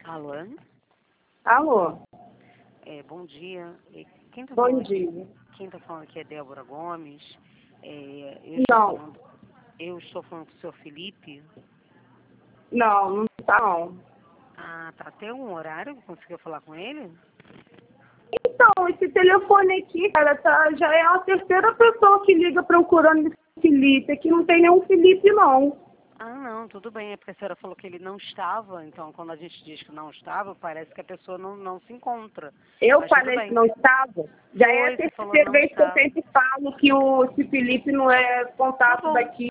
Alô? Alô? Bom dia. Bom dia. Quem está falando aqui é Débora Gomes. Não. Eu estou falando com o senhor Felipe. Não tá não. Ah, tá. Tem um horário que conseguiu falar com ele? Então, esse telefone aqui, cara, já é a terceira pessoa que liga procurando esse Felipe. Aqui não tem nenhum Felipe, não. Ah, não, tudo bem. É porque a senhora falou que ele não estava. Então, quando a gente diz que não estava, parece que a pessoa não se encontra. Eu Mas tudo falei bem. que não estava. Já é a Você falou terceira não vez que eu estava. sempre falo que esse Felipe não é Tá contato bom. daqui.